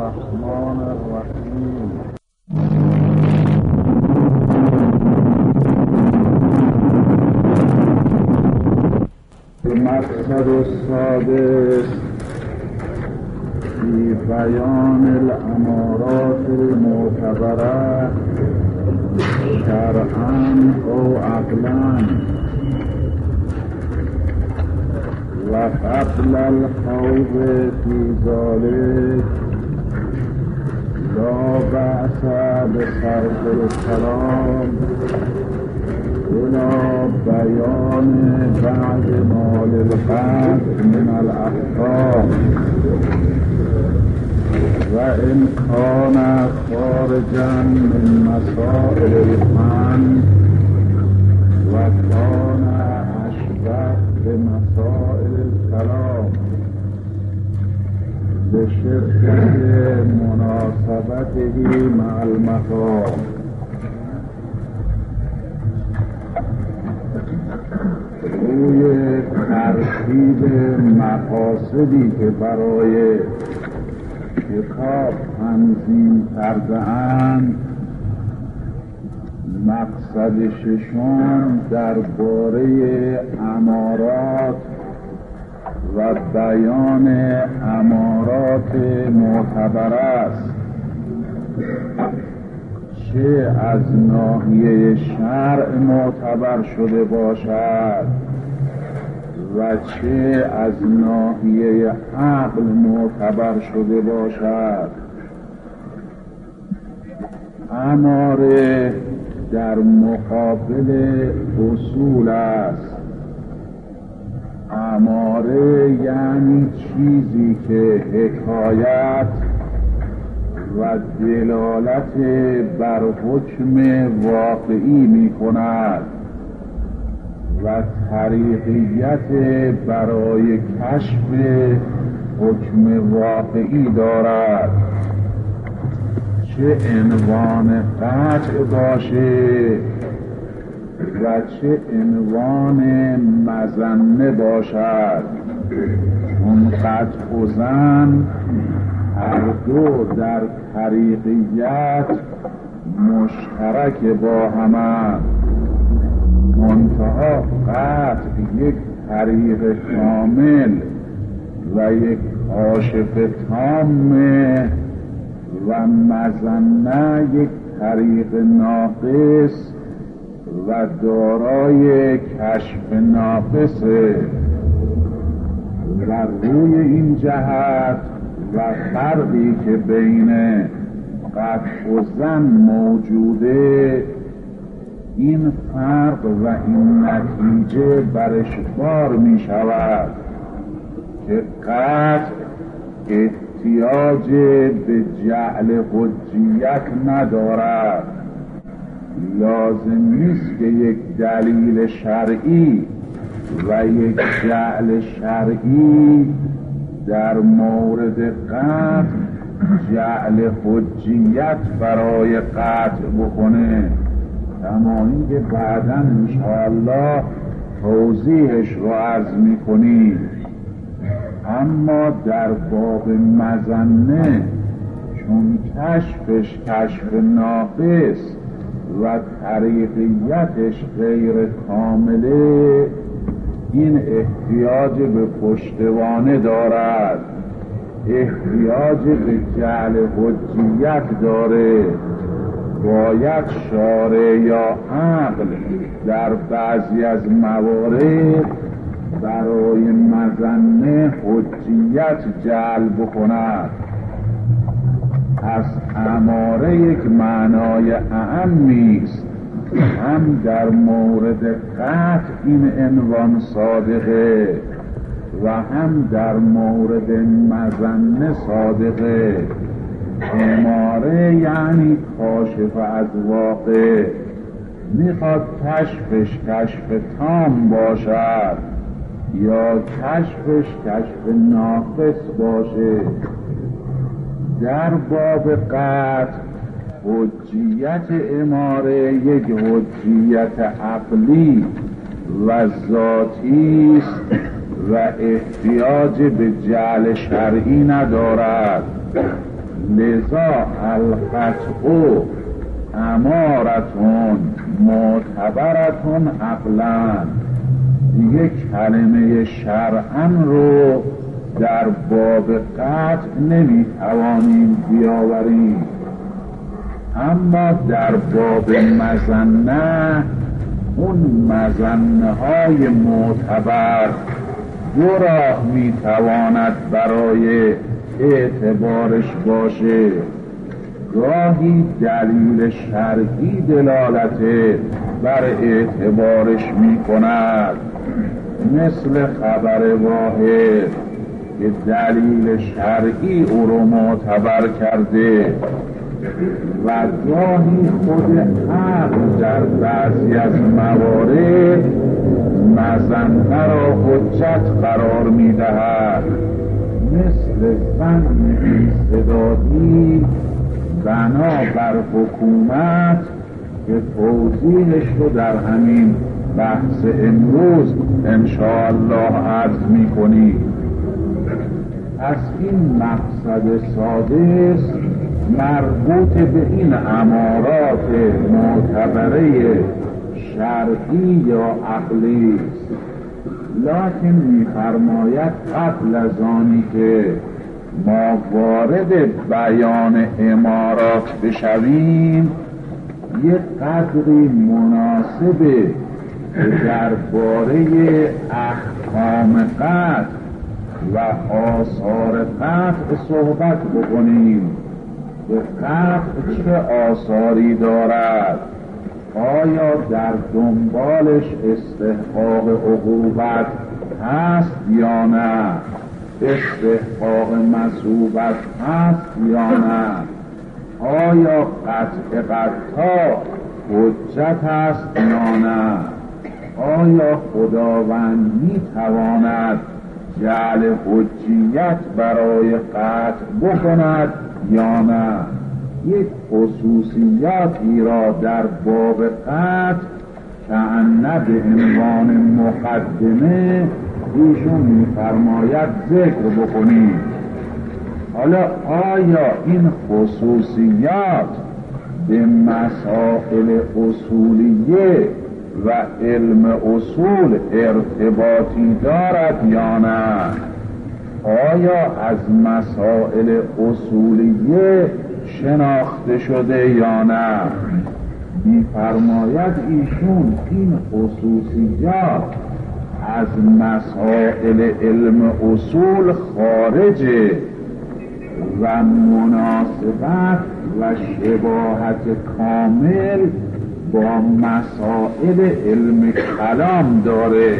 الرحمن الرحیم. المقصد السادس فی بیان الامارات المعتبره شرعا او عقلا و قبل الخوض فی ذلک لا بأس بصرف الكلام الى بیان بعض ما للقصد من الاحکام و ان کان خارجا من مسائل الفن و کان اشبه بمسائل الكلام بشدة مناسبته مع المقام. روی ترتیب مقاصدی که برای کتاب تنظیم کرده‌اند، مقصد ششم درباره امارات و بیان امارات معتبر است، چه از ناحیه شرع معتبر شده باشد و چه از ناحیه عقل معتبر شده باشد. اماره در مقابل اصول است. اماره یعنی چیزی که حکایت و دلالت بر حکم واقعی می کند و طریقیت برای کشف حکم واقعی دارد، چه عنوان قطع باشه و چه عنوان مظنه باشد، چون قطع و ظن هر دو در طریقیت مشترک با همند، منتها قطع یک طریق کامل و یک کاشف تامه و مظنه یک طریق ناقص و دارای کشف ناقصه. و روی این جهت و فرقی که بین قطع و ظن موجوده، این فرق و این نتیجه برش بار می شود که قطع احتیاج به جعل حجیت ندارد. لازم نیست که یک دلیل شرعی و یک جعل شرعی در مورد قطع جعل حجیت برای قطع بکنه، اما این که بعداً انشاءالله توضیحش رو عرض میکنیم. اما در باب مظنه چون کشفش کشف ناقص و طریقیتش غیر کامله، این احتیاج به پشتوانه دارد، احتیاج به جعل حجیت داره. باید شارع یا عقل در بعضی از موارد برای مظنه حجیت جعل بکند. پس اماره یک معنای اعمی است، هم در مورد قطع این عنوان صادقه و هم در مورد مظنه صادقه. اماره یعنی کاشف از واقع، میخواد کشفش کشف تام باشد یا کشفش کشف ناقص باشه. در باب قطع حجیت اماره یک حجیت عقلی و ذاتی است و احتیاج به جعل شرعی ندارد. لذا القطع امارتون معتبرتون عقلا، دیگه کلمه شرعن رو در باب قطع نمیتوانیم بیاوریم، اما در باب مظنه اون مظنه های معتبر دو راه میتواند برای اعتبارش باشه. گاهی دلیل شرعی دلالت بر اعتبارش میکند، مثل خبر واحد که دلیل شرعی او رو معتبر کرده، و گاهی خود عقل در بعضی از موارد مظنه را حجت قرار میدهد، مثل ظن استدادی بنا بر حکومت که توضیحش رو در همین بحث امروز انشاءالله عرض میکنیم. از این مقصد سادس مربوط به این امارات معتبره شرعی یا عقلی است، لکن می‌فرماید قبل از آنی که ما وارد بیان امارات بشویم یک قدری مناسبه درباره احکام قطع و آثار قطع صحبت بکنیم که قطع چه آثاری دارد، آیا در دنبالش استحقاق عقوبت هست یا نه، استحقاق مثوبت هست یا نه، آیا قطع قطع حجت هست یا نه، آیا خداوند میتواند جعل حجیت برای قطع بکند یا نه. یک خصوصیاتی را در باب قطع کأنه به عنوان مقدمه ایشون می‌فرماید ذکر بکنید. حالا آیا این خصوصیات به مسائل اصولیه و علم اصول ارتباطی دارد یا نه؟ آیا از مسائل اصولیه شناخته شده یا نه؟ می‌فرماید ایشون این خصوصیات از مسائل علم اصول خارجه و مناسبت و شباهت کامل با مسائل علم کلام داره،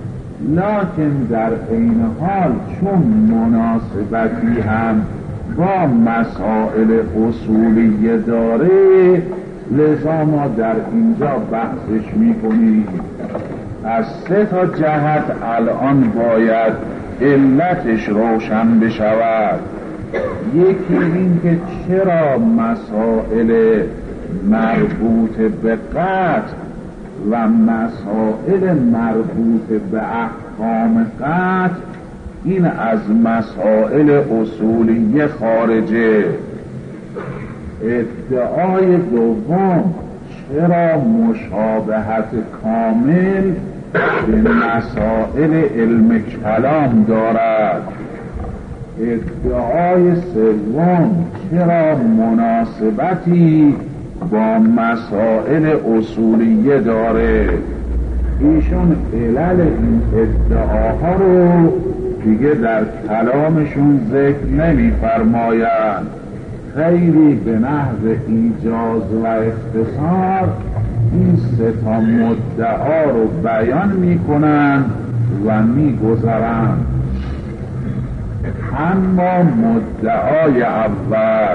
لکن در این حال چون مناسبتی هم با مسائل اصولیه داره، لذا ما در اینجا بحثش میکنیم. از سه تا جهت الان باید علتش روشن بشود. یکی این که چرا مسائل مربوط به قطع و مسائل مربوط به احکام قطع این از مسائل اصولیه خارجه. ادعای دوم چرا مشابهت کامل به مسائل علم کلام دارد. ادعای سوم چرا مناسبتی با مسائل اصولیه داره. ایشون علل این ادعاها رو دیگه در کلامشون ذکر نمی فرمایند، خیلی به نحو ایجاز و اختصار این سه تا مدعا رو بیان می کنند و می گذرند. اما مدعای اول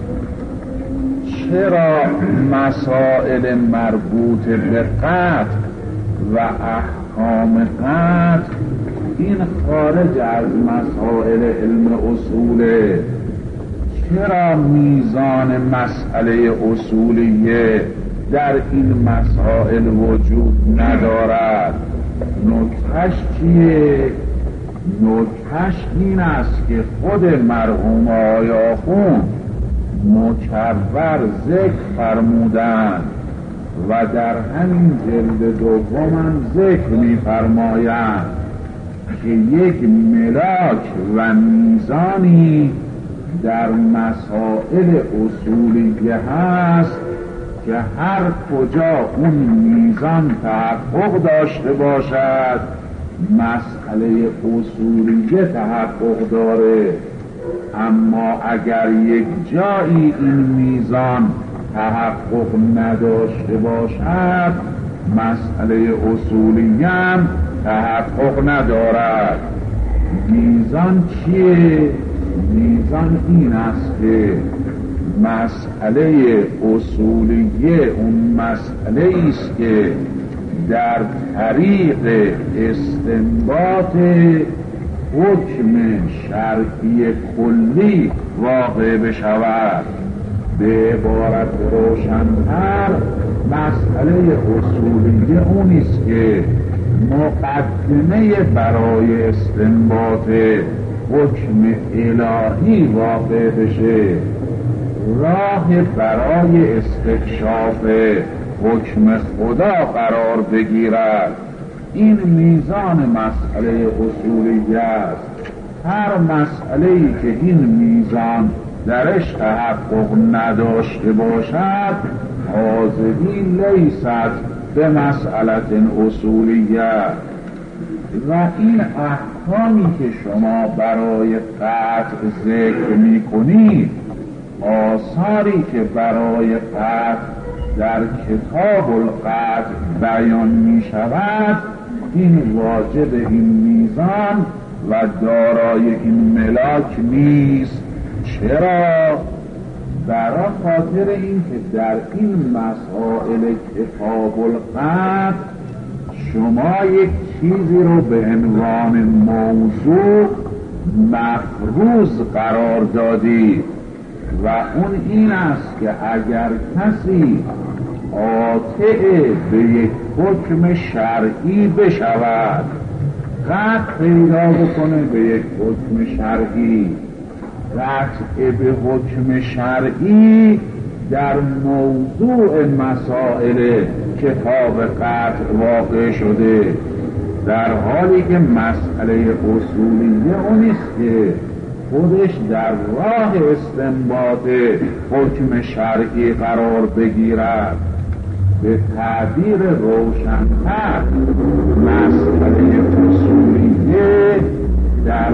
چرا مسائل مربوط به قطع و احکام قطع این خارج از مسائل علم اصوله، چرا میزان مسئله اصولیه در این مسائل وجود ندارد؟ نکتهش چیه؟ نکتهش این است که خود مرحوم آقای آخوند مکرر ذکر فرمودند و در همین جلد دوم ذکر می‌فرمایند که یک ملاک و میزانی در مسائل اصولیه هست که هر کجا اون میزان تحقق داشته باشد مسئله اصولیه تحقق داره، اما اگر یک جایی این میزان تحقق نداشته باشد مسئله اصولیه هم تحقق ندارد. میزان چیه؟ میزان این است که مسئله اصولیه اون مسئله است که در طریق استنباط حکم شرعی کلی واقع بشود. به عبارت روشن‌تر مسئله اصولیه اون است که مقدمه برای استنباط حکم الهی واقع بشه، راه برای استکشاف حکم خدا قرار بگیرد. این میزان مسئله اصولیه است. هر مسئله‌ای که این میزان درش تحقق نداشته باشد هذه لیست به مسئله اصولیه. و این احکامی که شما برای قطع ذکر میکنید، آثاری که برای قطع در کتاب القطع بیان می شود، این واجب این میزان و دارای این ملاک نیست. چرا؟ برای خاطر این که در این مسائل کتاب القطع شما یک چیزی رو به عنوان موضوع مفروض قرار دادید و اون این است که اگر کسی قاطع به یک حکم شرعی بشود، قطع پیدا بکنه به یک حکم شرعی، قطع به حکم شرعی در موضوع مسائل کتاب قطع واقع شده، در حالی که مسئله اصولیه اونیست که خودش در راه استنباط حکم شرعی قرار بگیرد. به تعبیر روشن‌تر مسئله اصولیه در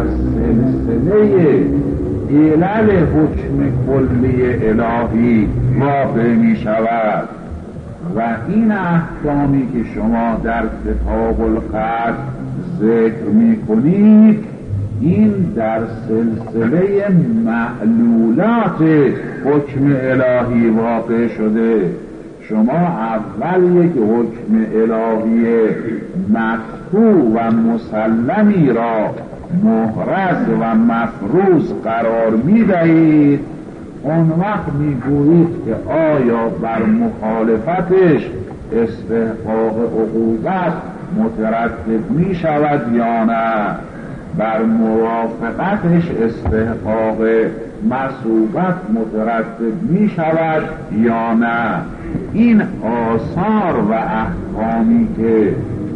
سلسله علل حکم کلی الهی واقع می شود و این احکامی که شما در کتاب القطع ذکر می کنید این در سلسله معلولات حکم الهی واقع شده. شما اول یک حکم الهی مقطوع و مسلمی را محرز و مفروض قرار می دهید، اون وقت می گویید که آیا بر مخالفتش استحقاق عقوبت مترتب می شود یا نه، بر موافقتش استحقاق مثوبت مترتب می شود یا نه. این آثار و احکامی که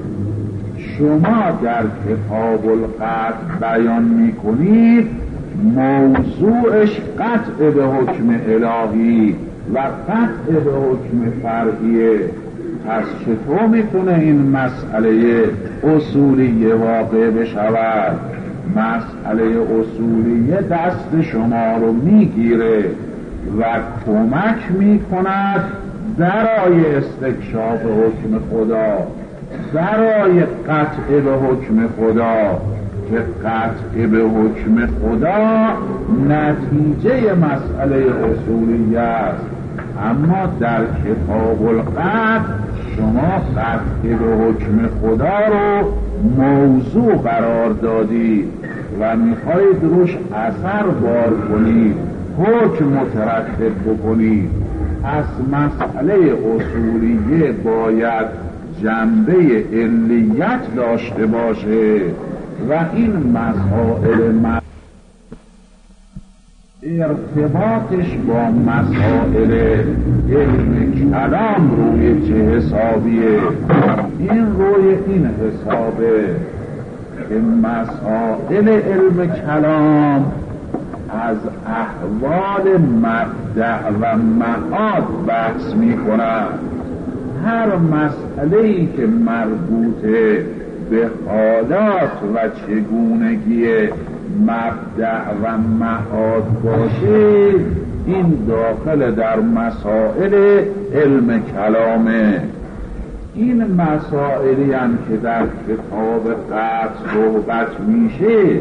شما در کتاب القطع بیان می کنید موضوعش قطع به حکم الهی و قطع به حکم فرعیه. پس چطور میتونه این مسئله اصولیه واقع بشود؟ مسئله اصولیه دست شما رو میگیره و کمک میکند برای استکشاف حکم خدا، برای قطع به حکم خدا، که قطع به حکم خدا نتیجه مسئله اصولیه است. اما در کتاب القطع شما قطع به حکم خدا رو موضوع قرار دادید و میخواید روش اثر بار کنید، حکم مترتب بکنید. از مسئله اصولیه باید جنبه علیت داشته باشه و این مسائل ارتباطش با مسائل علم کلام روی چه حسابیه؟ این روی این حسابه که مسائل علم کلام از احوال مبدأ و معاد بحث می کنند. هر مسئله‌ای که مربوط به حالات و چگونگی مبدأ و معاد باشه، این داخل در مسائل علم کلامه. این مسائلی هم که در کتاب قطع صحبت میشه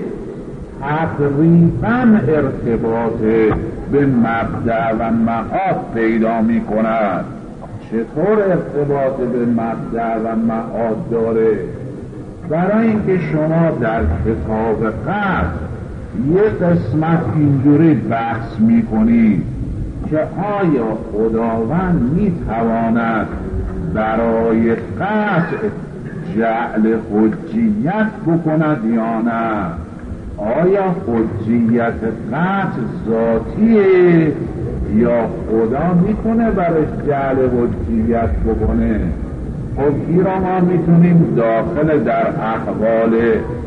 تقریبا ارتباط به مبدأ و معاد پیدا می کند. چطور ارتباط به مبدأ و معاد داره؟ برای اینکه شما در کتاب قطع یه قسمت اینجوری بحث می کنید که آیا خداوند می تواند برای قطع جعل حجیت بکند یا نه؟ آیا حجیت قطع ذاتیه یا خدا میتونه برای جعل حجیت بکنه؟ خب این را ما میتونیم داخل در احوال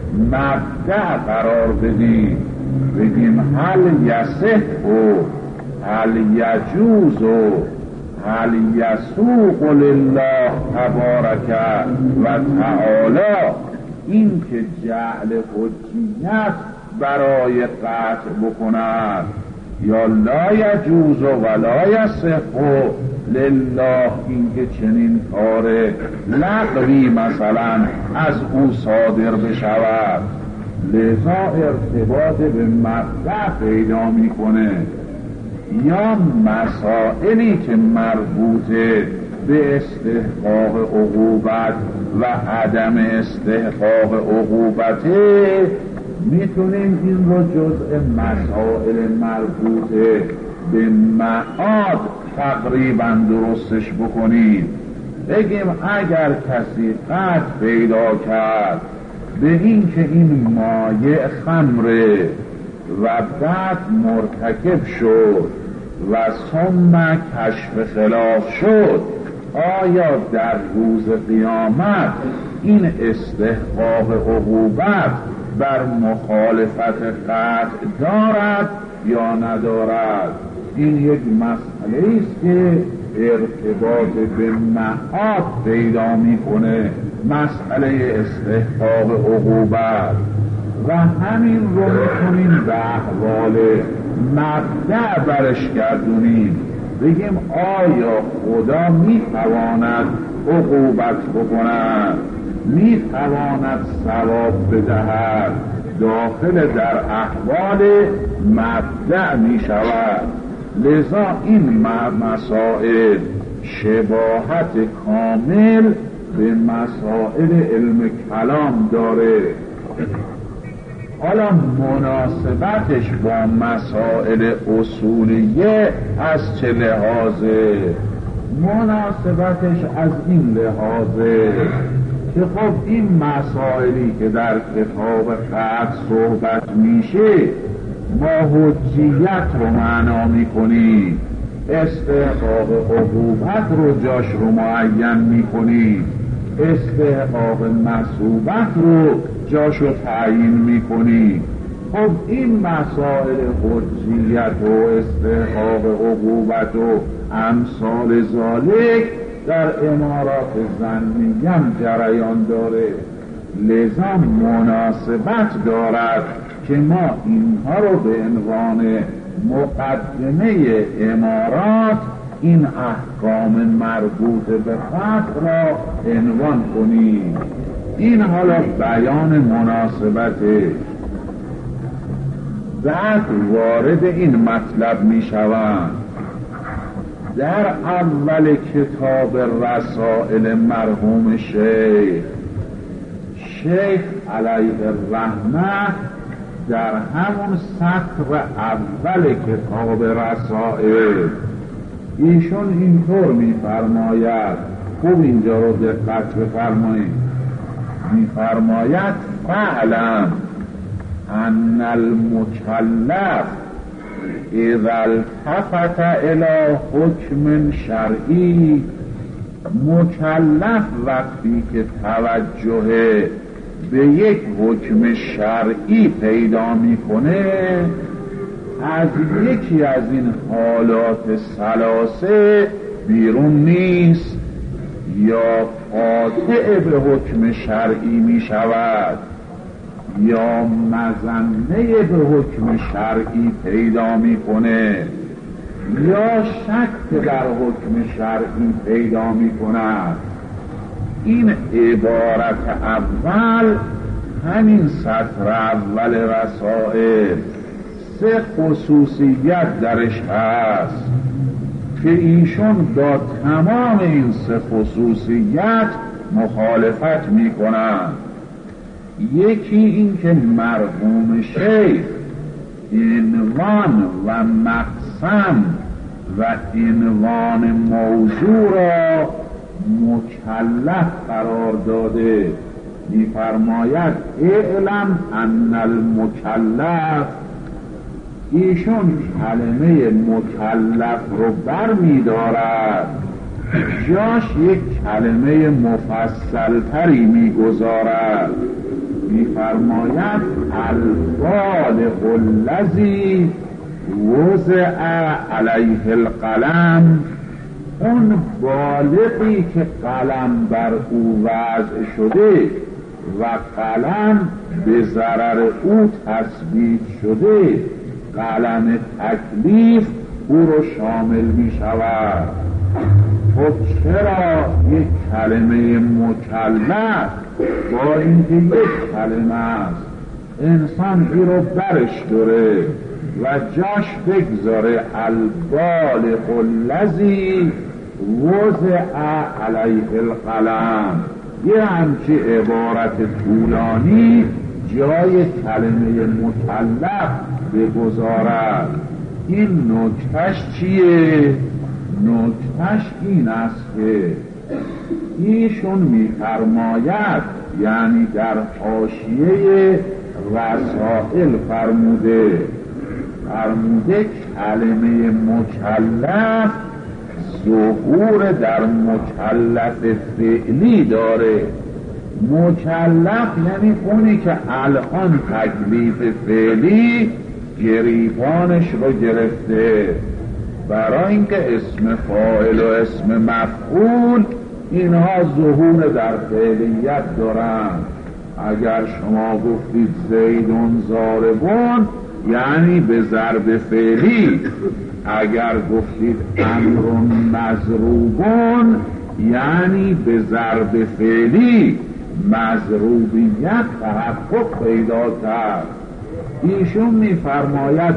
مبدأ قرار بدیم، بگیم هل یصح و هل یجوز و هل یسوق لله تبارک و تعالی، این که جعل حجیت برای قطع بکند یا لا یجوز و لا یصح لله، این که چنین کار لغوی مثلا از او صادر بشود، لذا ارتباط به مبدأ پیدا میکنه. یا مسائلی که مربوطه به استحقاق عقوبت و عدم استحقاق عقوبته، میتونیم این رو جزء مسائل مربوطه به معاد تقریبا درستش بکنیم. بگیم اگر کسی قطع پیدا کرد به این که این مایع خمره و بعد مرتکب شد و ثم کشف خلاف شد، آیا در روز قیامت این استحقاق عقوبت بر مخالفت قطع دارد یا ندارد؟ این یک مسئله است که ارتباط به معاد پیدا میکنه، مسئله استحقاق عقوبت، و همین رو میتونیم به احوال مبدأ برش گردونیم. بگیم آیا خدا میتواند عقوبت بکند، میتواند ثواب بدهد، داخل در احوال مبدأ میشود. لذا این مسائل شباهت کامل به مسائل علم کلام داره. حالا مناسبتش با مسائل اصولیه از چه لحاظه؟ مناسبتش از این لحاظه که خب این مسائلی که در کتاب قطع صحبت میشه ما حجیت رو معنا میکنیم، استحقاق عقوبت رو جاش رو معین میکنیم، استحقاق مثوبت رو جاش رو تعیین میکنیم. خب این مسائل حجیت و استحقاق عقوبت و امثال ذالک در امارات ظنیه هم جریان داره، لذا مناسبت دارد که ما اینها رو به عنوان مقدمه امارات این احکام مربوط به قطع را عنوان کنیم. این حالا بیان مناسبته. بعد وارد این مطلب می شوند. در اول کتاب رسائل مرحوم شیخ علیه الرحمه، در همون سطر اول کتاب رسائل ایشون اینطور میفرماید، خوب اینجا رو دقت بفرمایید، میفرماید فعلم ان المکلف اذا التفت الی حکم شرعی، مکلف وقتی که توجه به یک حکم شرعی پیدا میکنه، از یکی از این حالات ثلاثه بیرون نیست. یا قاطع به حکم شرعی می شود، یا مظنه به حکم شرعی پیدا می کنه، یا شک در حکم شرعی پیدا می کند. این عبارت اول همین سطر اول رسائل 3 خصوصیت درش هست که ایشون با تمام این 3 خصوصیت مخالفت می کنند. یکی این که مرحوم شیخ عنوان و مقسم و عنوان موضوع را مکلف قرار داده. می‌فرماید اعلم ان المکلف. ایشون کلمه مکلف رو بر می دارد، جاش یک کلمه مفصل تری می گذارد. می فرماید البالغ الذی وضع علیه القلم، اون بالغی که قلم بر او وضع شده و قلم به ضرر او تثبیت شده، قلم تکلیف او رو شامل می شود. خب چرا یک کلمه مکلف با اینکه یک کلمه است انسان ای رو برش داره و جاش بگذاره البالغ الذی وضع علیه القلم، یه همچی عبارت طولانی جای کلمه مکلف بگذارد؟ این نکتهش چیه؟ نکتهش این است که ایشون می‌فرماید، یعنی در حاشیه رسائل فرموده کلمه مکلف ظهور در مکلف فعلی داره. مکلف یعنی اونی که الان تکلیف فعلی گریبانش رو گرفته. برای اینکه اسم فاعل و اسم مفعول اینها ظهور در فعلیت دارن. اگر شما گفتید زیدون ضاربون یعنی به ضرب فعلی، اگر گفتید امرون مضروبون یعنی به ضرب فعلی مضروبیت تحقق پیدا کرد. ایشون میفرماید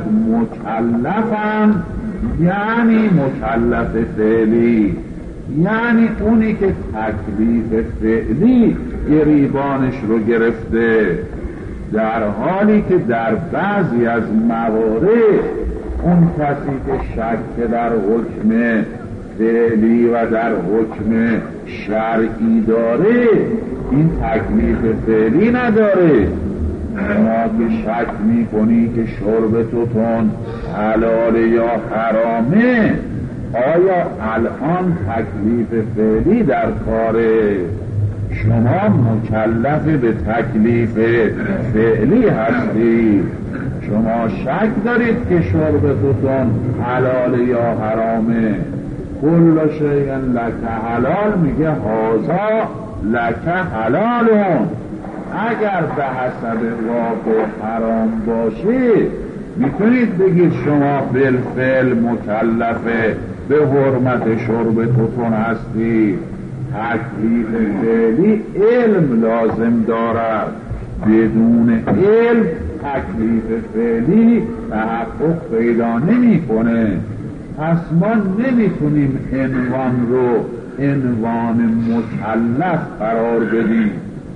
مکلفم یعنی مکلف فعلی، یعنی اونی که تکلیف فعلی گریبانش رو گرفته، در حالی که در بعضی از موارد اون کسی که شک در حکم فعلی و در حکم شرعی داره این تکلیف فعلی نداره. شما که شک میکنی که شرب توتون حلال یا حرامه، آیا الان تکلیف فعلی در کاره؟ شما مکلف به تکلیف فعلی هستید. شما شک دارید که شرب توتون حلال یا حرامه. کل شیء لک حلال، میگه هازا لک حلالون. اگر به حسب واقع حرام باشه میتونید بگید شما بالفعل مکلفه به حرمت شرب توتون هستی. تکلیف فعلی علم لازم دارد، بدون علم تکلیف فعلی تحقق پیدا نمی کنه. پس ما نمیتونیم عنوان رو عنوان مکلف قرار بدیم.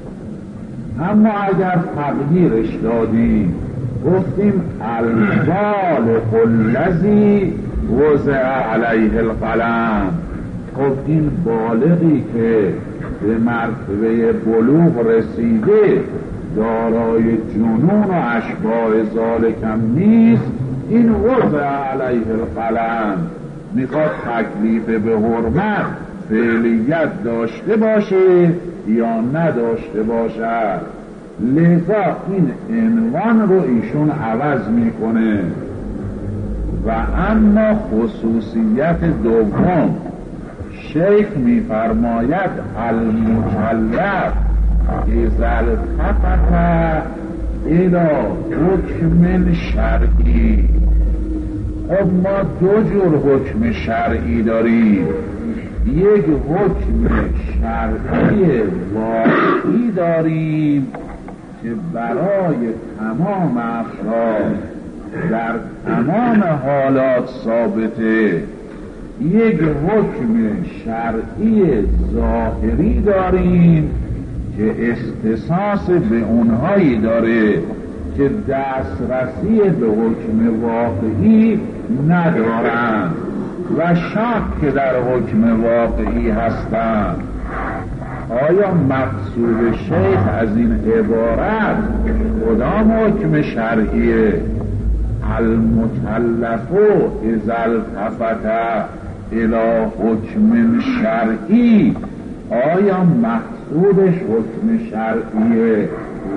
اما اگر تغییرش دادیم گفتیم البالغ الذی وضع علیه القلم، خب این بالغی که به مرتبه بلوغ رسیده، دارای جنون و اشباح ذالک هم نیست، این وضع علیه القلم میخواد تکلیف به حرمت فعلیت داشته باشه یا نداشته باشد، لذا این عنوان رو ایشون عوض میکنه. و اما خصوصیت دوم، شیخ میفرماید المکلف اذا التفت الى حکم شرعی. خب ما دو جور حکم شرعی داریم، یک حکم شرعی واقعی داریم که برای تمام افراد در تمام حالات ثابته، یک حکم شرعی ظاهری داریم که اختصاص به اونهایی داره که دسترسی به حکم واقعی ندارند و شک در حکم واقعی هستند. آیا مقصود شیخ از این عبارت کدام حکم شرعیه؟ المکلف اذا التفت الى حکم شرعی، آیا مقصودش حکم شرعی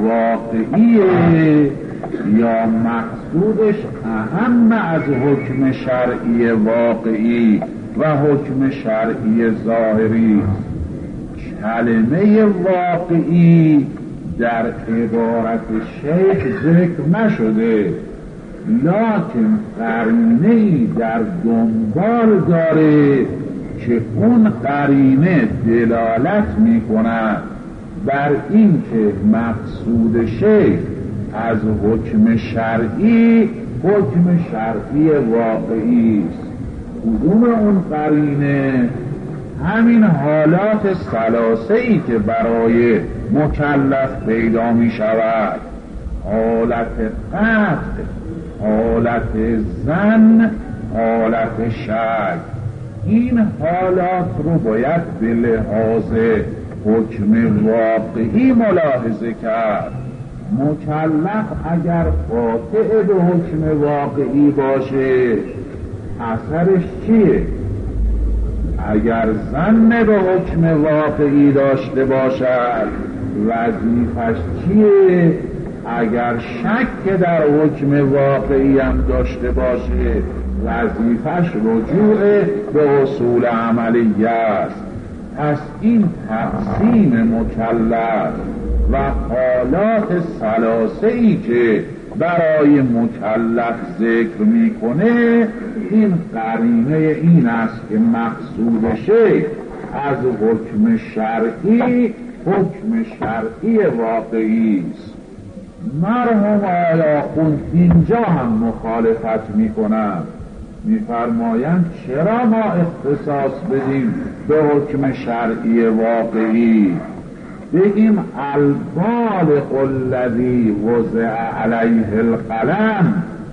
واقعیه یا مقصودش اهم از حکم شرعی واقعی و حکم شرعی ظاهری؟ کلمه واقعی در عبارت شیخ ذکر نشده، لکن قرینه‌ای در دنبال داره که اون قرینه دلالت میکند بر این که مقصود شیخ از حکم شرعی حکم شرعی واقعی است. کدوم اون قرینه؟ همین حالات ثلاثه‌ای که برای مکلف پیدا می شود، حالت قطع، حالت ظن، حالت شک. این حالات رو باید به لحاظ حکم واقعی ملاحظه کرد. مکلف اگر قاطع به حکم واقعی باشه اثرش چیه؟ اگر ظن به حکم واقعی داشته باشد وظیفش چیه؟ اگر شک در حکم واقعی هم داشته باشه وظیفش رجوع به اصول عملیه است. پس این تقسیم مکلف و حالات ثلاثه‌ای که برای مکلف ذکر میکنه، این قرینه این است که مقصود شیخ از حکم شرعی حکم شرعی واقعی است. مرحوم آقای آخوند اینجا هم مخالفت میکنن، میفرمایند چرا ما اختصاص بدیم به حکم شرعی واقعی؟ بگیم البالغ الذی وضع علیه القلم،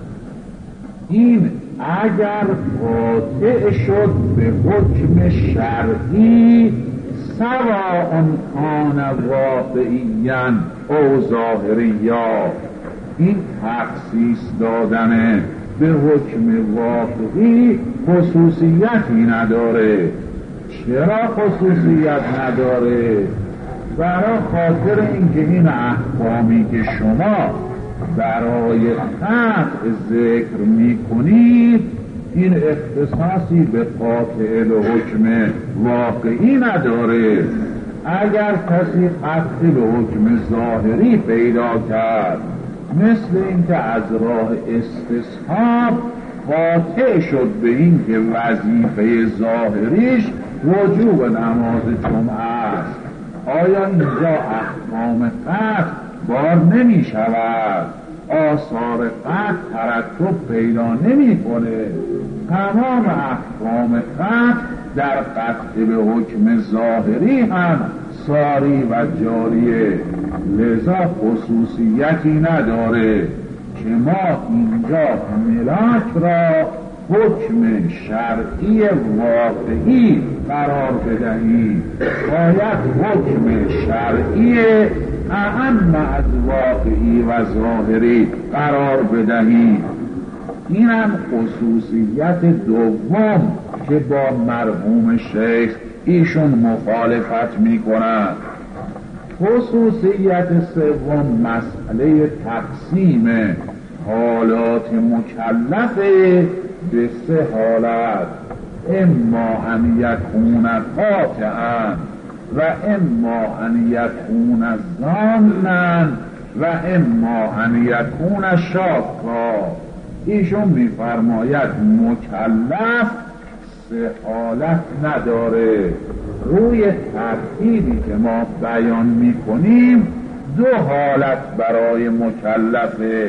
این اگر قاطع شد به حکم شرعی سواء کان واقعیا او ظاهریا، این تخصیص دادن به حکم واقعی خصوصیتی نداره. چرا خصوصیت نداره؟ برای خاطر اینکه این احکامی که شما برای قطع ذکر میکنید این اختصاصی به قاطع به حکم واقعی نداره. اگر کسی قطع به حکم ظاهری پیدا کرد، مثل اینکه از راه استصحاب قاطع شد به این که وظیفه ظاهریش وجوب نماز جمعه است، آیا اینجا احکام قطع بار نمی شود؟ آثار قطع ترتب پیدا نمی کنه. تمام احکام قطع در قطع به حکم ظاهری هم ساری و جاریه، لذا خصوصیتی نداره که ما اینجا ملاک را حکم شرعی واقعی قرار بدهیم. باید حکم شرعی اهم از واقعی و ظاهری قرار بدهیم. اینم خصوصیت دوم که با مرحوم شیخ ایشون مخالفت میکنند. خصوصیت سوم مسئله تقسیم حالات مکلفه به سه حالت: اما ان یکون قاطعا و اما ان یکون ظانا و اما ان یکون شاکا. ایشون میفرماید مکلف سه حالت نداره. روی ترتیبی که ما بیان میکنیم دو حالت برای مکلفه.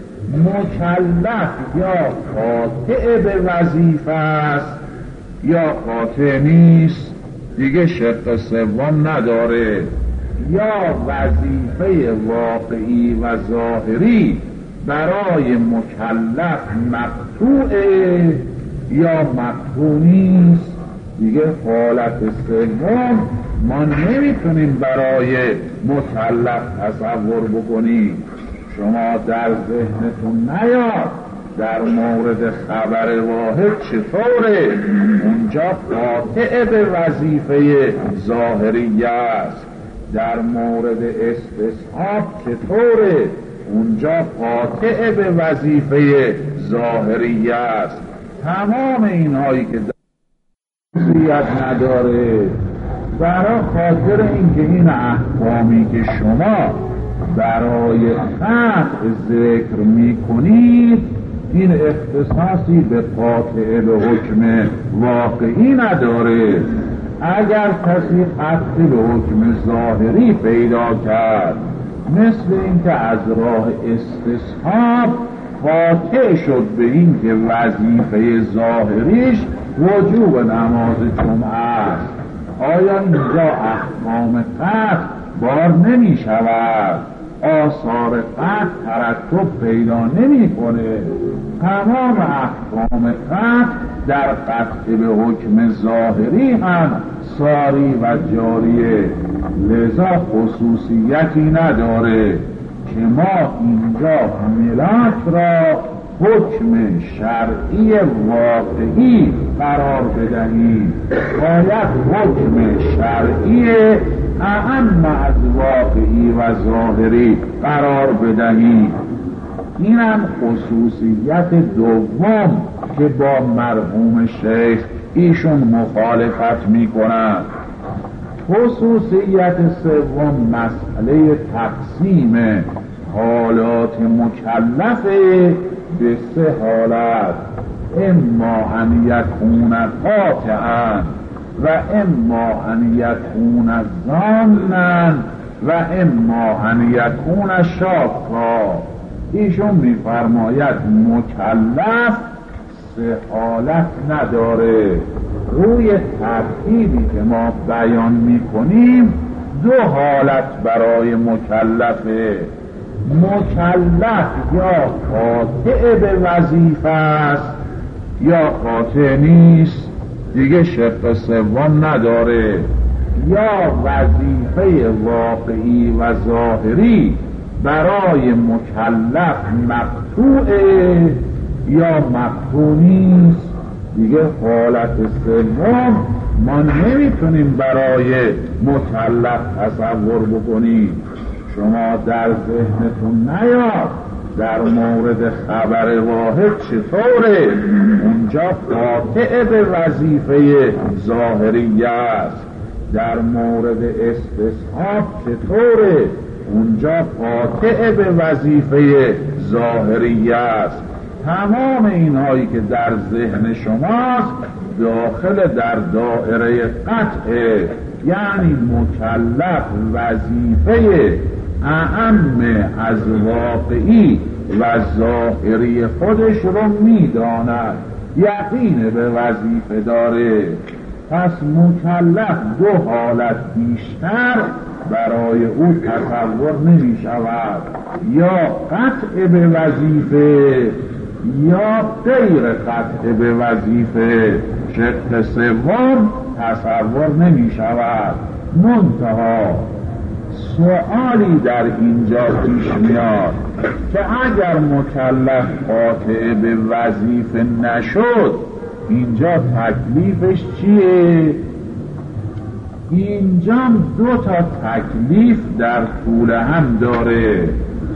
مکلف یا قاطع به وظیفه است یا قاطع نیست، دیگه شق سوم نداره. یا وظیفه واقعی و ظاهری برای مکلف مقطوعه یا مقطوع نیست، دیگه حالت سوم ما نمیتونیم برای مکلف تصور بکنیم. شما در ذهنتون نیاد در مورد خبر واحد چطوره؟ اونجا قاطع به وظیفه ظاهری است. در مورد استصحاب چطوره؟ اونجا قاطع به وظیفه ظاهری است. تمام اینهایی که خصوصیت نداره، برای خاطر اینکه این احکامی که شما برای قطع ذکر میکنید این اختصاصی به قاطع به حکم واقعی نداره. اگر کسی قطع به حکم ظاهری پیدا کرد، مثل اینکه از راه استصحاب قاطع شد به این که وظیفه ظاهریش وجوب نماز جمعه است، آیا اینجا احکام قطع بار نمی شود؟ آثار قطع ترتب پیدا نمی کنه. تمام احکام قطع در قطع به حکم ظاهری هم ساری و جاریه، لذا خصوصیتی نداره که ما اینجا ملاک را حکم شرعی واقعی قرار بدهیم. باید حکم شرعی اعم از واقعی و ظاهری قرار بدهیم. اینم خصوصیت دوم که با مرحوم شیخ ایشون مخالفت میکنند. خصوصیت سوم مسئله تقسیم حالات مکلفه به سه حالت: اما ان یکون قاطعا و اما ان یکون ظانا و اما ان یکون شاکا. ایشون میفرماید مکلف سه حالت نداره. روی ترتیبی که ما بیان میکنیم دو حالت برای مکلفه. مکلف یا قاطع به وظیفه است یا قاطع نیست، دیگه شق سوم نداره. یا وظیفه واقعی و ظاهری برای مکلف مقطوعه یا مقطوع نیست، دیگه حالت سوم ما نمیتونیم برای مکلف تصور بکنیم. شما در ذهنتون نیاد در مورد خبر واحد چطوره؟ اونجا قاطع به وظیفه ظاهری است. در مورد استصحاب چطوره؟ اونجا قاطع به وظیفه ظاهری است. تمام اینهایی که در ذهن شماست داخل در دائره قطعه، یعنی مکلف وظیفه اعم از واقعی و ظاهری خودش رو میداند، یقین به وظیفه داره. پس مکلف دو حالت بیشتر برای او تصور نمی شود: یا قطع به وظیفه یا غیر قطع به وظیفه. شق سوم تصور نمی شود. منتها سؤالی در اینجا پیش میاد که اگر مکلف قاطع به وظیفه نشد اینجا تکلیفش چیه؟ اینجا دو تا تکلیف در طول هم داره.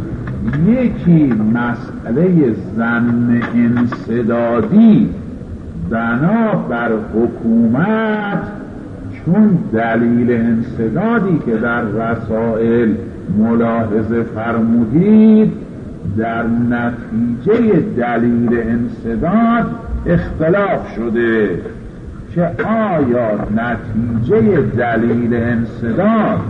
یکی مسئله ظن انسدادی بنا بر حکومت، چون دلیل انسدادی که در رسائل ملاحظه فرمودید در نتیجه دلیل انسداد اختلاف شده که آیا نتیجه دلیل انسداد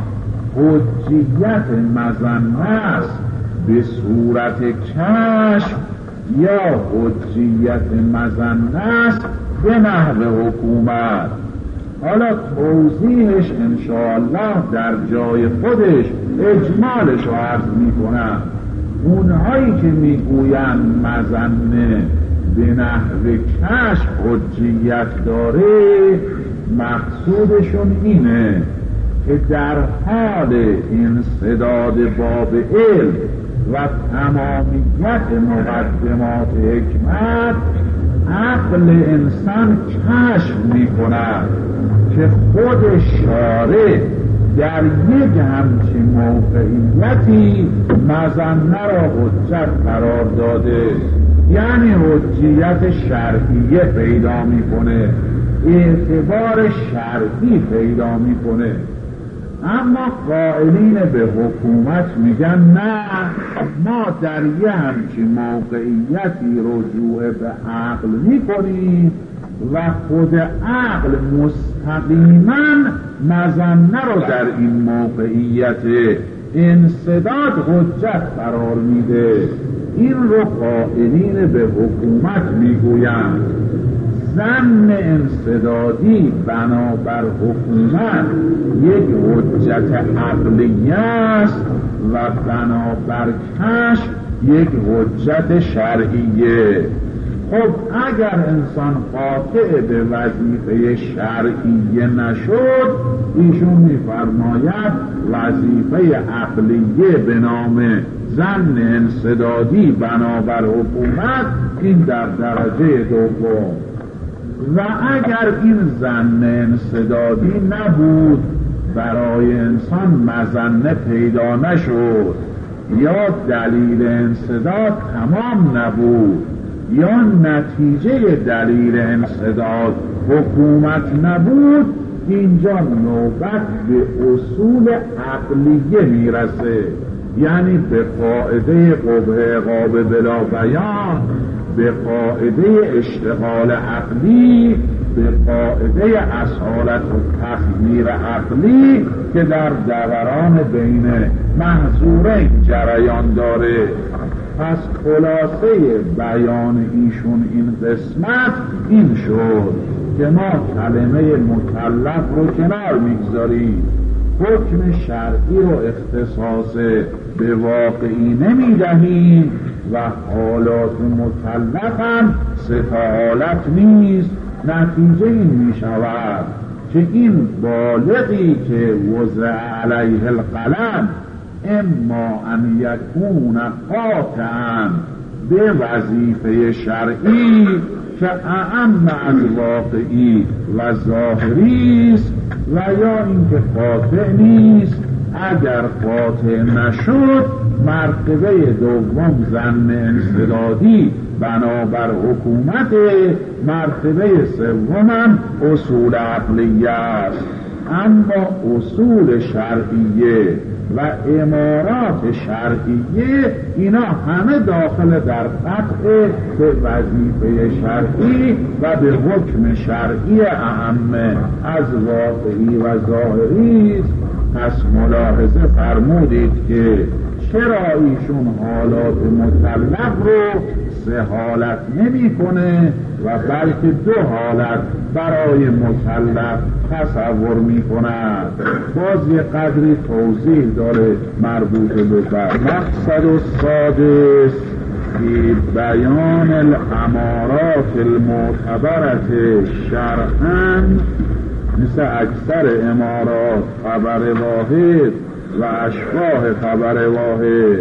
حجیت مظنه است به صورت کشف یا حجیت مظنه است به نحو حکومت. حالا توضیحش انشاءالله در جای خودش اجمالش رو عرض میکنم. اونهایی که میگویند مظنه به نحو کشف حجیت داره مقصودشون اینه که در حال انسداد باب علم و تمامیت مقدمات حکمت عقل انسان کشف میکند که خود شارع در یک همچین موقعیتی مظنه را حجت قرار داده، یعنی حجیت شرعیه پیدا میکنه، اعتبار شرعی پیدا میکنه. اما قائلین به حکومت میگن نه، ما در یه همچین موقعیتی رجوع به عقل میکنیم و خود عقل مستقیما مظنه رو در این موقعیت انسداد حجت قرار میده. این رو قائلین به حکومت میگویند. ظن انسدادی بنابر حکومت یک حجت عقلیه است و بنابر کشف یک حجت شرعیه. خب اگر انسان قاطع به وظیفه شرعیه نشد، ایشون میفرماید وظیفه عقلیه به نام ظن انسدادی بنابر حکومت این در درجه دوم. و اگر این ظن انسدادی نبود، برای انسان مظنه پیدا نشد، یا دلیل انسداد تمام نبود، یا نتیجه دلیل انسداد حکومت نبود، اینجا نوبت به اصول عقلیه میرسه، یعنی به قاعده قبح عقاب بلا بیان، به قاعده اشتغال عقلی، به قاعده اصالت و تخمیر عقلی که در دوران بین محظورین جریان داره. پس خلاصه بیان ایشون این قسمت این شد که ما کلمه مکلف رو کنار میگذاریم، حکم شرعی رو اختصاص به واقعی نمیدهیم و حالات مکلف هم سه تا حالت نیست. نتیجه این می شود که این بالغی که وضع علیه القلم اما ان یکون قاطعا به وظیفه شرعی که اعم از واقعی و ظاهری است، و یا اینکه قاطع نیست. اگر قاطع نشد، مرتبه دوم ظن انسدادی بنابر حکومت، مرتبه سوم اصول عقلیه است. اما اصول شرعیه و امارات شرعیه اینا همه داخل در قطع به وظیفه شرعی و به حکم شرعی اهم از واقعی و ظاهری است. پس ملاحظه فرمودید که چرا ایشون حالات مطلق رو سه حالت نمی کنه و بلکه دو حالت برای مکلف تصور می کند. باز یه قدری توضیح داره مربوط به مقصد السادس فی بیان الامارات المعتبرت شرعاً، مثل اکثر امارات خبر واحد و اشباه خبر واحد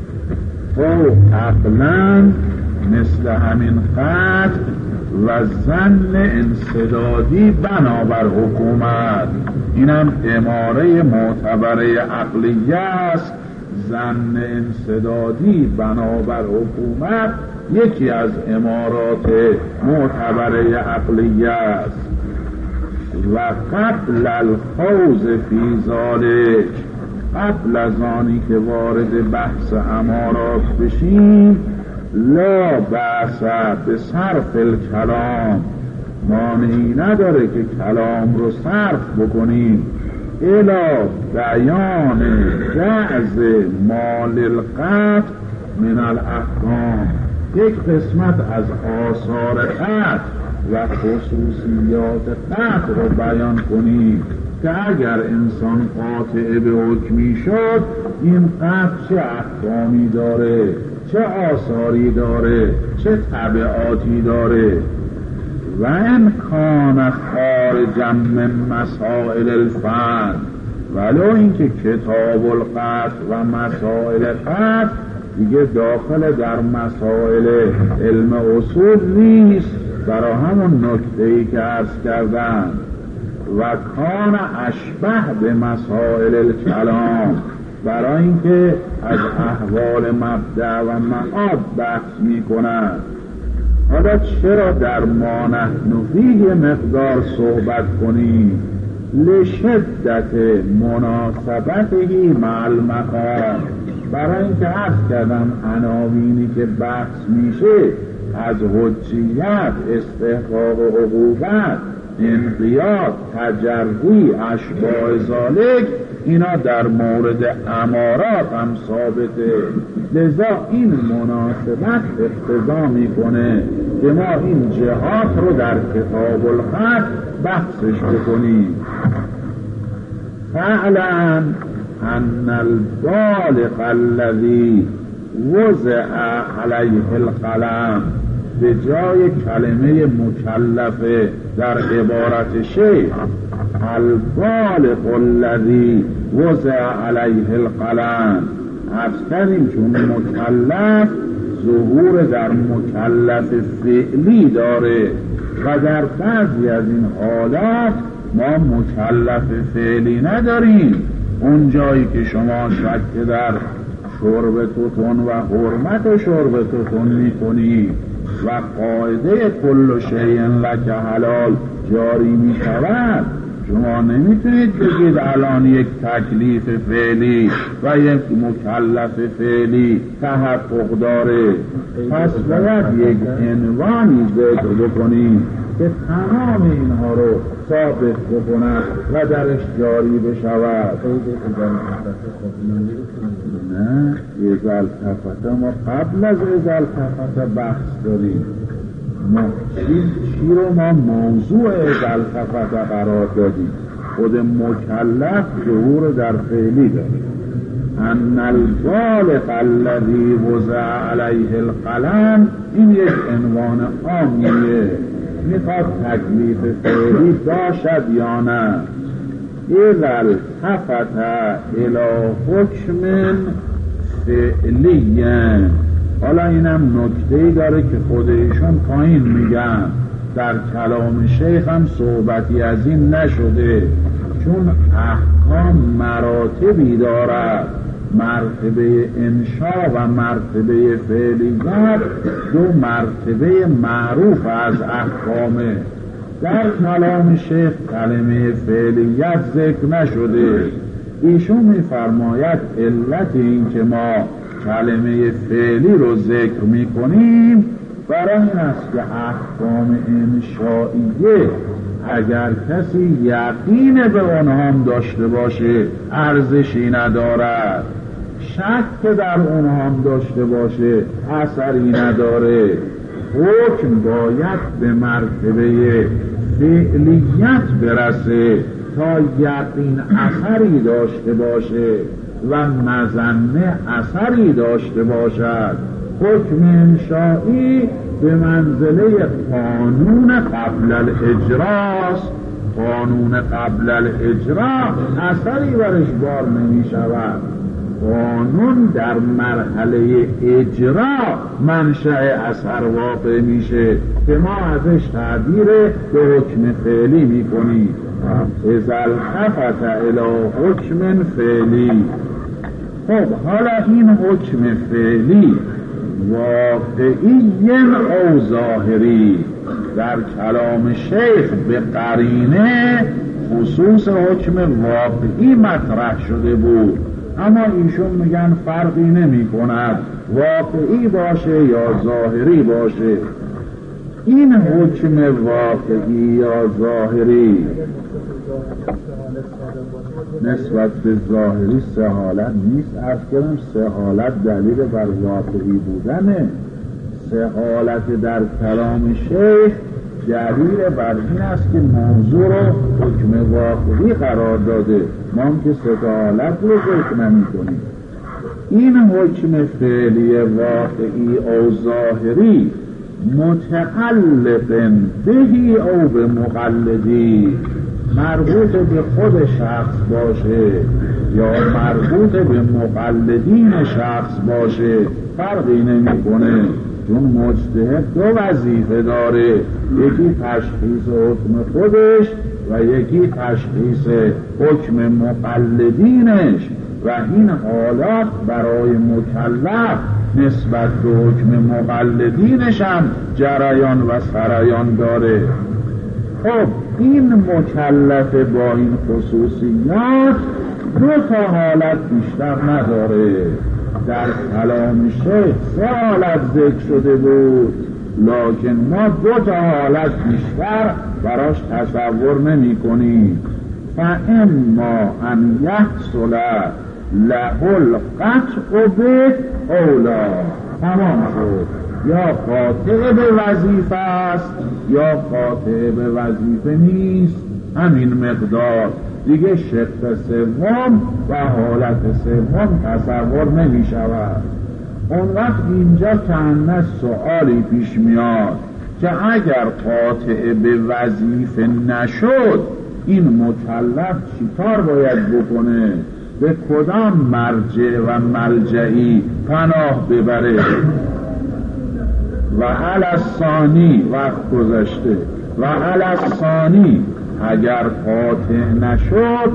او عقلا مثل همین قطع و ظن انسدادی بنابر حکومت. اینم اماره معتبره عقلیه است. ظن انسدادی بنابر حکومت یکی از امارات معتبره عقلیه است. و قبل الخوض فی ذلک، قبل از آنی که وارد بحث امارات بشیم، لا بأس به صرف الکلام، مانعی نداره که کلام رو صرف بکنیم الی بیان بعض مال القطع من الاحکام، یک قسمت از آثار قطع و خصوصیات قطع رو بیان کنیم که اگر انسان قاطع به حکمی شد این قطع چه احکامی داره، چه آثاری داره، چه تبعاتی داره. و ان کان خارجا من مسائل الفن، ولو اینکه کتاب القطع و مسائل قطع دیگه داخل در مسائل علم اصول نیست، برای همون نکته‌ای که عرض کردم. و کان اشبه به مسائل الکلام، برای اینکه از احوال مبدأ و معاد بحث میکنند. حالا چرا در ما نحن فیه مقدار صحبت کنیم؟ لشدت مناسبتهی مع المقام، برای اینکه عرض کردم عناوینی که بحث میشه از حجیت، استحقاق عقوبت، انقیاد، تجری، اشباع ذالک، اینا در مورد امارات هم ثابته. لذا این مناسبت اقتضا میکنه که ما این جهات رو در کتاب الخط بحثش بکنیم. فعلا ان البالغ الذی وضع علیه القلم، به جای کلمه مکلفه در عبارت شیخ البالغ الذی وضع علیه القلم، عرض کردیم چون مکلف ظهور در مکلف فعلی داره و در بعضی از این حالات ما مکلف فعلی نداریم. اون جایی که شما شک در شرب توتون و حرمت شرب توتون میکنی و قاعده کل شیء لک حلال جاری میشود، شما نمیتونید بگید الان یک تکلیف فعلی و یک مکلف فعلی تحقق داره. پس باید یک عنوانی ذکر بکنیم که تمام اینها رو ثابت بکند و درش جاری بشود. نه، اذا التفت ما قبل از اذا التفت بحث داریم. چی رو ما موضوع اذا التفت قرار دادیم؟ خود مکلف ظهور در فعلی داره. ان البالغ الذی وضع علیه القلم، این یک عنوان عامیه، میخواد تکلیف فعلی باشد یا نه. اذا التفت الی حکم فعلی. حالا اینم نکته‌ای داره که خود ایشون پایین میگن، در کلام شیخ هم صحبتی از این نشده، چون احکام مراتبی دارد، مرتبه انشا و مرتبه فعلیت دو مرتبه معروف از احکامه. در کلام شیخ کلمه فعلیت ذکر نشده. ایشون میفرماید علت این که ما کلمه فعلی رو ذکر میکنیم برای این است که احکام انشائیه اگر کسی یقین به آنها هم داشته باشه ارزشی ندارد، شک در اونها هم داشته باشه اثری نداره. حکم باید به مرتبه فعلیت برسه تا یقین اثری داشته باشه و مظنه اثری داشته باشد. حکم انشائی به منزله قانون قبل الاجراست قانون قبل الاجرا اثری برش بار نمی شود. قانون در مرحله اجرا منشأ اثر واقع میشه که ما ازش تعبیر به حکم فعلی میکنیم. اذا التفت الی حکم فعلی. خب حالا این حکم فعلی واقعی او ظاهری در کلام شیخ به قرینه خصوص حکم واقعی مطرح شده بود، اما ایشون میگن فرقی نمی کند واقعی باشه یا ظاهری باشه. این حکم واقعی یا ظاهری نسبت به ظاهری سه حالت نیست. عرض کردم سه حالت دلیل بر واقعی بودنه. سه حالت در کلام شیخ دلیل بر این است که موضوع رو حکم واقعی قرار داده، ما هم که سه حالت رو ذکر نمی کنیم. این حکم فعلی واقعی او ظاهری متعلق بهی او به مقلدی، مربوط به خود شخص باشه یا مربوط به مقلدین شخص باشه فرقی نمی کنه، چون مجتهد دو وظیفه داره، یکی تشخیص حکم خودش و یکی تشخیص حکم مقلدینش و این حالات برای مکلف نسبت به حکم مقلدینش هم جریان و سریان داره. خب این مکلف با این خصوصیات دو تا حالت بیشتر نداره. در کلام شیخ سه حالت ذکر شده بود، لکن ما دو تا حالت بیشتر براش تصور نمی کنیم. فاما ان یحصل له القطع به اولا، تمام شد، یا قاطع به وظیفه است یا قاطع به وظیفه نیست، همین مقدار دیگه. شق سوم و حالت سوم تصور نمی شود. اون وقت اینجا چند سؤالی پیش میاد که اگر قاطع به وظیفه نشد این مکلف چیکار باید بکنه؟ به کدام مرجع و ملجعی پناه ببره؟ و علی الثانی وقت گذشته. و علی الثانی اگر قاطع نشد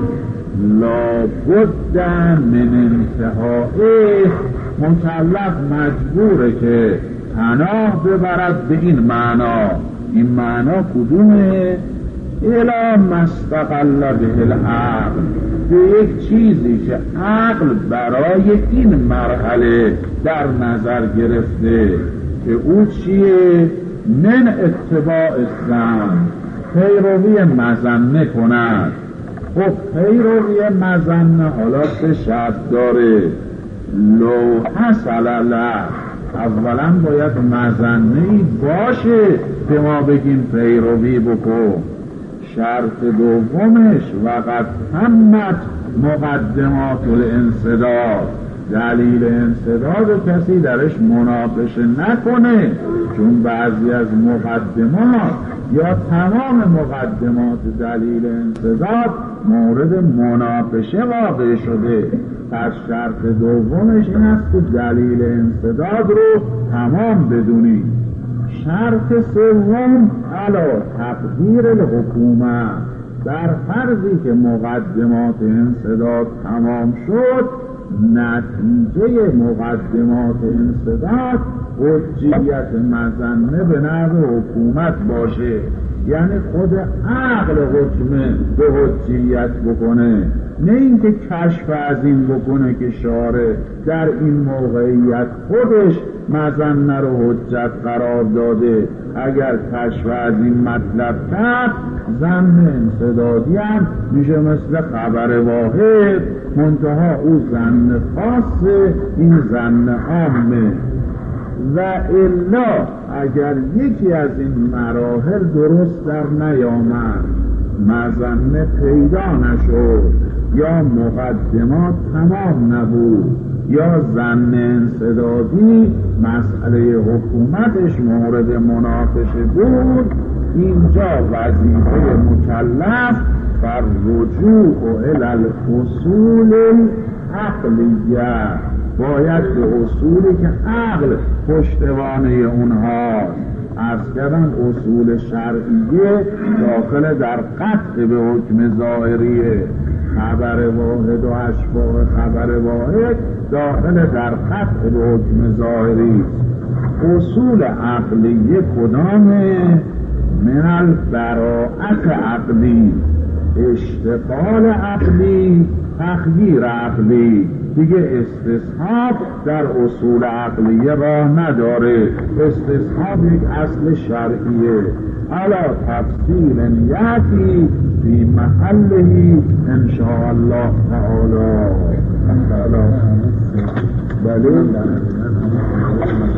لابد من انتهائه، مکلف مجبوره که پناه ببرد به این معنا. این معنا کدومه؟ الی ما استقل به العقل، به یک چیزی که عقل برای این مرحله در نظر گرفته که او چیه؟ من اتباع الظن، پیروی مظنه کند. خب پیروی مظنه حالا سه شرط داره. لو حصل له، اولا باید مظنه‌ای باشه که ما بگیم پیروی بکن. شرط دومش وقت تمت مقدمات الانسداد، دلیل انسداد کسی درش مناقشه نکنه، چون بعضی از مقدمات یا تمام مقدمات دلیل انسداد مورد مناقشه واقع شده. پس شرط دومش این است که دلیل انسداد رو تمام بدونی. شرط سوم علی تقدیر الحکومه، در فرضی که مقدمات انسداد تمام شد نتیجه مقدمات انسداد حجیت مظنه به نحو حکومت باشه، یعنی خود عقل حکم به حجیت بکنه، نه اینکه کشف از این بکنه که شارع در این موقعیت خودش مظنه رو حجت قرار داده. اگر کشف از این مطلب کرد ظن انسدادی هم میشه مثل خبر واحد، منتها او ظن خاصه، این ظن عامه. و الا اگر یکی از این مراحل درست در نیامد، مظنه پیدا نشد یا مقدمات تمام نبود یا ظن انسدادی مسئله حکومتش مورد مناقشه بود، اینجا وظیفه مکلف فالرجوع الى الاصول العقلیه، باید به اصولی که عقل پشتوانه اونهاست. عرض کردن اصول شرعیه داخل در قطع به حکم ظاهریه، خبر واحد و اشباه خبر واحد داخل در قطع به حکم ظاهری. اصول عقلیه کدامه؟ من البراءت عقلی، اشتغال عقلی، تخییر عقلی. دیگه استصحاب در اصول عقلیه راه نداره، استصحاب یک اصل شرعیه. علا تفصیل یأتی فی محله انشاء الله تعالی. بله